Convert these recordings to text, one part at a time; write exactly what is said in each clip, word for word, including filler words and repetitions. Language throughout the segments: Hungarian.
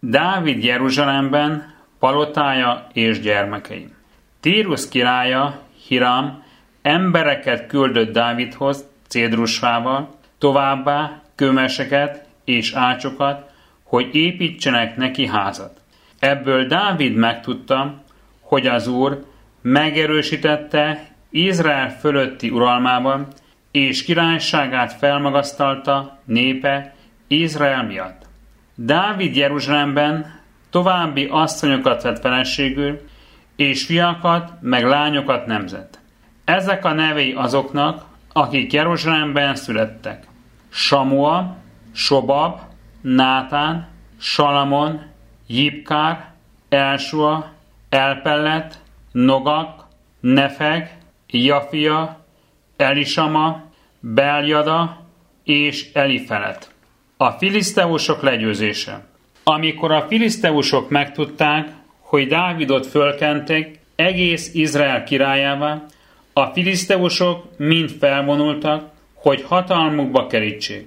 Dávid Jeruzsálemben, palotája és gyermekei. Tírus királya, Hiram, embereket küldött Dávidhoz cédrusfával, továbbá kőmeseket és ácsokat, hogy építsenek neki házat. Ebből Dávid megtudta, hogy az Úr megerősítette Izrael fölötti uralmában, és királyságát felmagasztalta népe Izrael miatt. Dávid Jeruzsálemben további asszonyokat vett feleségül, és fiakat meg lányokat nemzett. Ezek a nevei azoknak, akik Jeruzsálemben születtek: Samua, Sobab, Nátán, Salamon, Jibkár, Elsua, Elpellet, Nogak, Nefeg, Jafia, Elisama, Beljada és Elifelet. A filiszteusok legyőzése. Amikor a filiszteusok megtudták, hogy Dávidot fölkenték egész Izrael királyává, a filiszteusok mind felvonultak, hogy hatalmukba kerítsék.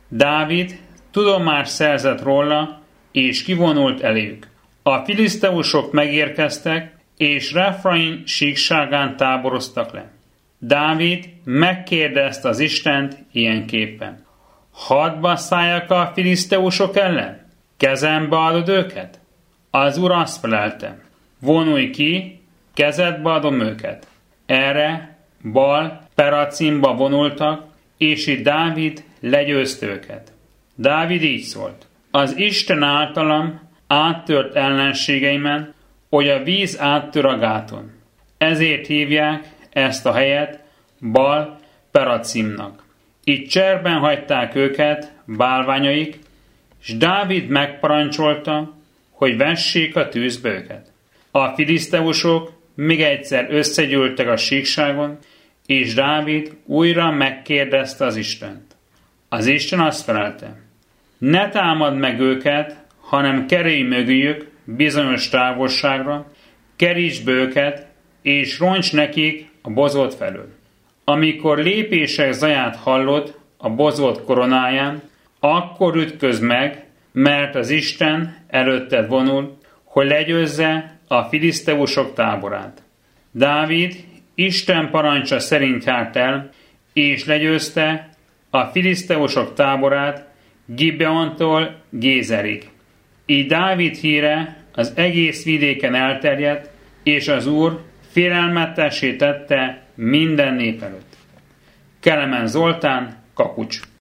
Dávid tudomást szerzett róla, és kivonult eléjük. A filiszteusok megérkeztek, és Refraim síkságán táboroztak le. Dávid megkérdezte az Istent ilyenképpen: hadba szálljak a filiszteusok ellen? Kezembe adod őket? Az Úr azt felelte: vonulj ki, kezedbe adom őket. Erre Bal Peracimba vonultak, és itt Dávid legyőzte őket. Dávid így szólt: az Isten általam áttört ellenségeimen, hogy a víz áttör a gáton. Ezért hívják ezt a helyet Bal Peracimnak. Itt cserben hagyták őket bálványaik, és Dávid megparancsolta, hogy vessék a tűzbe őket. A filiszteusok még egyszer összegyűltek a síkságon, és Dávid újra megkérdezte az Istent. Az Isten azt felelte: ne támad meg őket, hanem kerülj mögüljük bizonyos távolságra, kerítsd be őket, és roncs nekik a bozót felől. Amikor lépések zaját hallod a bozót koronáján, akkor ütközd meg, mert az Isten előtted vonul, hogy legyőzze a filiszteusok táborát. Dávid Isten parancsa szerint járt el, és legyőzte a filiszteusok táborát Gibeontól Gézerig. Így Dávid híre az egész vidéken elterjedt, és az Úr félelmetessé tette minden nép előtt. Kelemen Zoltán, Kapucs.